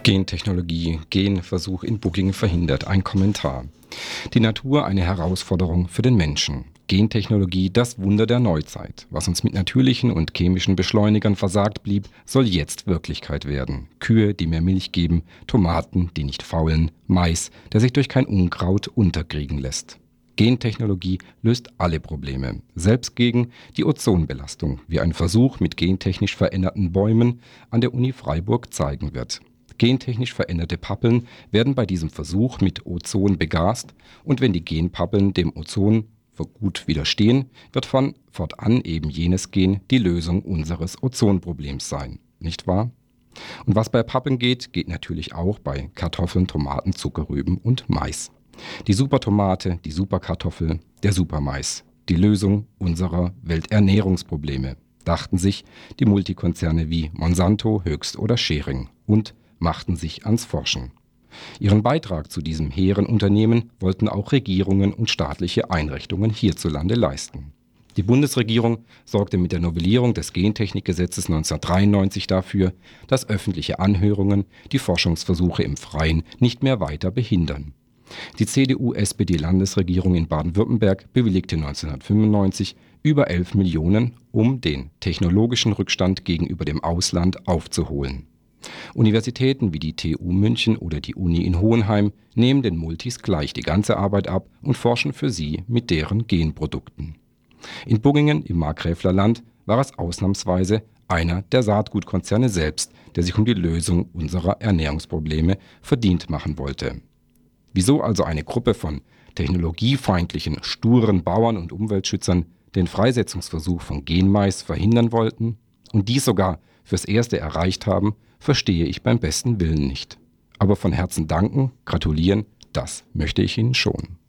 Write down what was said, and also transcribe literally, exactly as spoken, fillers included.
Gentechnologie, Genversuch in Bugingen verhindert. Ein Kommentar. Die Natur eine Herausforderung für den Menschen. Gentechnologie, das Wunder der Neuzeit. Was uns mit natürlichen und chemischen Beschleunigern versagt blieb, soll jetzt Wirklichkeit werden. Kühe, die mehr Milch geben, Tomaten, die nicht faulen, Mais, der sich durch kein Unkraut unterkriegen lässt. Gentechnologie löst alle Probleme, selbst gegen die Ozonbelastung, wie ein Versuch mit gentechnisch veränderten Bäumen an der Uni Freiburg zeigen wird. Gentechnisch veränderte Pappeln werden bei diesem Versuch mit Ozon begast und wenn die Genpappeln dem Ozon gut widerstehen, wird von fortan eben jenes Gen die Lösung unseres Ozonproblems sein. Nicht wahr? Und was bei Pappeln geht, geht natürlich auch bei Kartoffeln, Tomaten, Zuckerrüben und Mais. Die Supertomate, die Superkartoffel, der Supermais. Die Lösung unserer Welternährungsprobleme, dachten sich die Multikonzerne wie Monsanto, Höchst oder Schering und machten sich ans Forschen. Ihren Beitrag zu diesem hehren Unternehmen wollten auch Regierungen und staatliche Einrichtungen hierzulande leisten. Die Bundesregierung sorgte mit der Novellierung des Gentechnikgesetzes neunzehnhundertdreiundneunzig dafür, dass öffentliche Anhörungen die Forschungsversuche im Freien nicht mehr weiter behindern. Die C D U-S P D-Landesregierung in Baden-Württemberg bewilligte neunzehnhundertfünfundneunzig über elf Millionen, um den technologischen Rückstand gegenüber dem Ausland aufzuholen. Universitäten wie die T U München oder die Uni in Hohenheim nehmen den Multis gleich die ganze Arbeit ab und forschen für sie mit deren Genprodukten. In Bugingen im Markgräfler Land war es ausnahmsweise einer der Saatgutkonzerne selbst, der sich um die Lösung unserer Ernährungsprobleme verdient machen wollte. Wieso also eine Gruppe von technologiefeindlichen, sturen Bauern und Umweltschützern den Freisetzungsversuch von Genmais verhindern wollten und dies sogar fürs Erste erreicht haben, verstehe ich beim besten Willen nicht. Aber von Herzen danken, gratulieren, das möchte ich Ihnen schon.